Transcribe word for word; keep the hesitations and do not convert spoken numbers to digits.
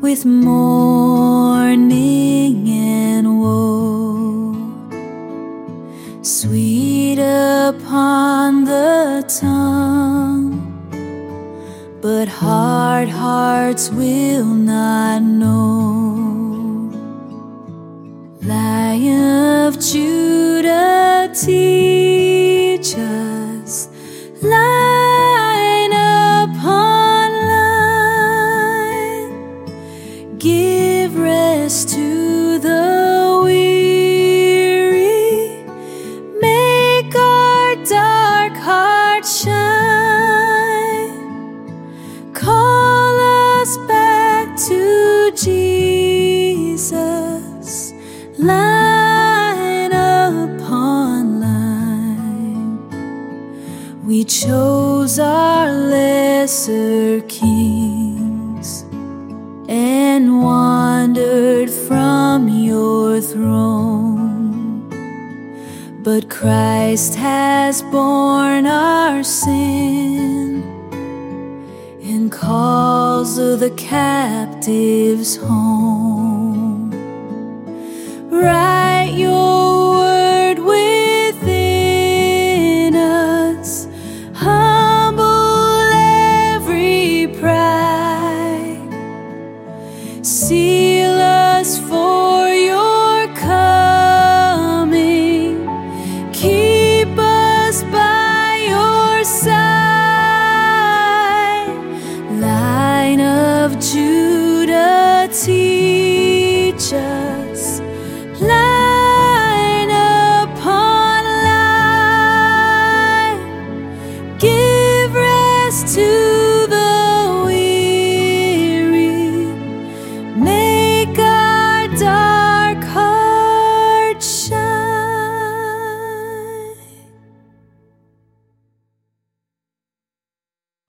with mourning and woe, sweet upon the tongue, but hard hearts will not know. Lion of Judah, teach us, line upon line, give rest to the weary, make our dark hearts shine, call us back to Jesus, line upon line. We chose our lesser kings and wandered from your throne, but Christ has borne our sin and calls the captives home. Write your